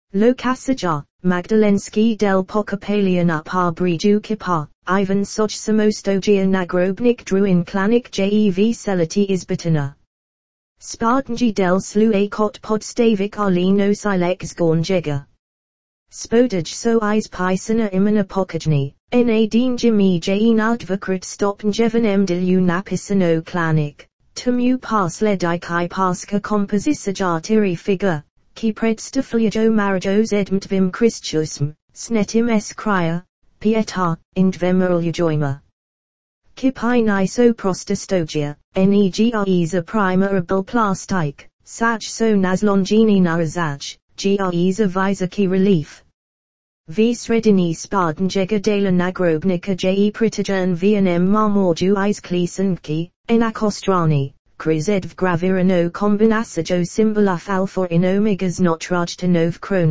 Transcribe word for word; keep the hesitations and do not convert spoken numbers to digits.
Lokasaja, Magdalensky del Pokopalian upar Briju Kipa, Ivan Soj Samostogia Nagrobnik Druin Klanik Jev Selati Izbitana. Spartanji del Slu Akot Podstavik Arlino Silex Gornjega. Spodaj so Is Pisana Imana Pokajni, Nadine Jimmy Jain Advocrat Stopan Jevanem Dilu Napisano Klanik, Tumu Pas Ledai Kai Paska Composisajatiri Figure. Ki predstavljajo marajos edmtvim Christusm, snetim es krya, pieta, indvemerljujojma. Kipai niso prostostogia, negre za primorable plastique, saj so nazlongini narazaj, gre za visaki relief. V sredini spartanjega dela nagrobnika je pritijan vnm marmorju isklisanki, enakostrani. Krizedv gravirano kombinasajo symbolaf alpha in omegas notrajtanov kron.